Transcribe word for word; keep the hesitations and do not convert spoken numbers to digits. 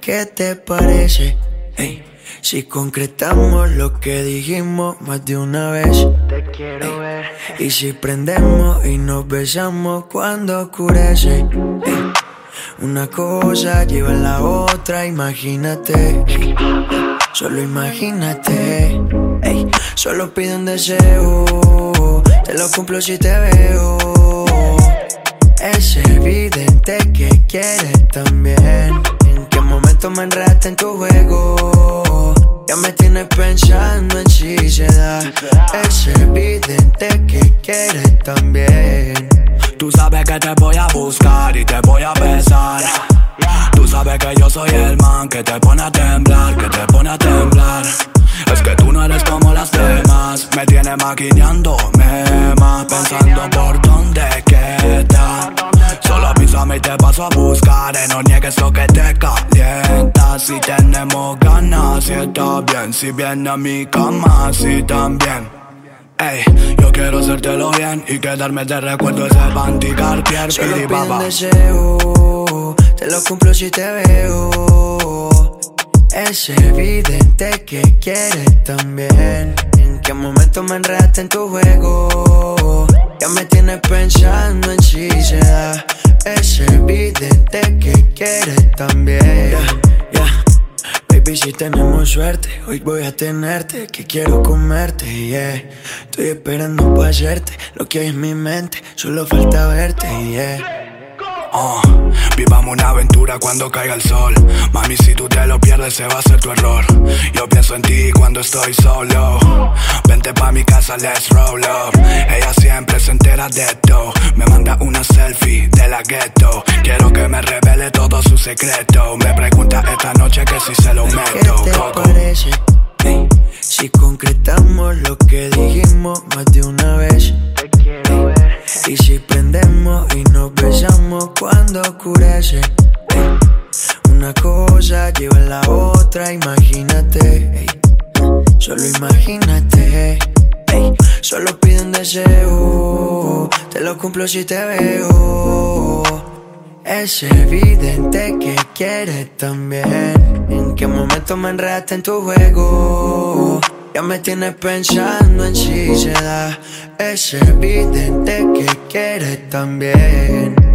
¿qué te parece? Ey, si concretamos lo que dijimos más de una vez. Te quiero ver. Y si prendemos y nos besamos cuando oscurece. Ey, una cosa lleva a la otra, imagínate. Ey, solo imagínate. Ey, solo pide un deseo, te lo cumplo si te veo. Es evidente que quieres también. ¿En qué momento me enredaste en tu juego? Ya me tienes pensando en si se da. Es evidente que quieres también. Tú sabes que te voy a buscar y te voy a besar. Tú sabes que yo soy el man que te pone a temblar, que te pone a temblar. Es que tú no eres como las demás. Me tienes maquineándome más, pensando por dónde queda. Solo avísame y te paso a buscar. Y no niegues lo que te calienta. Si tenemos ganas, si está bien. Si viene a mi cama, si también. Ey, yo quiero hacértelo bien y quedarme de recuerdo ese Panty Cartier. Solo pide un deseo, te lo cumplo si te veo. Es evidente que quieres también. ¿En qué momento me enredaste en tu juego? Ya me tienes pensando en si se da. Es evidente que quieres también. Yeah, yeah. Baby, si tenemos suerte, hoy voy a tenerte, que quiero comerte, yeah. Estoy esperando pa' hacerte lo que hay en mi mente, solo falta verte, yeah. Uh, vivamos una aventura cuando caiga el sol. Mami, si tú te lo pierdes, se va a ser tu error. Yo pienso en ti cuando estoy solo. Vente pa' mi casa, let's roll up. Ella siempre se entera de todo. Me manda una selfie de la ghetto. Quiero que me revele todo su secreto. Me pregunta esta noche que si se lo meto. ¿Qué te parece? Hey, si concretamos lo que dijimos más de una vez. Te quiero ver. Y si prendemos y nos besamos cuando oscurece. Ey, una cosa lleva a la otra, imagínate. Ey, solo imagínate. Ey, solo pide un deseo, te lo cumplo si te veo. Es evidente que quieres también. ¿En qué momento me enredaste en tu juego? Ya me tienes pensando en si se da. Es evidente que quieres también.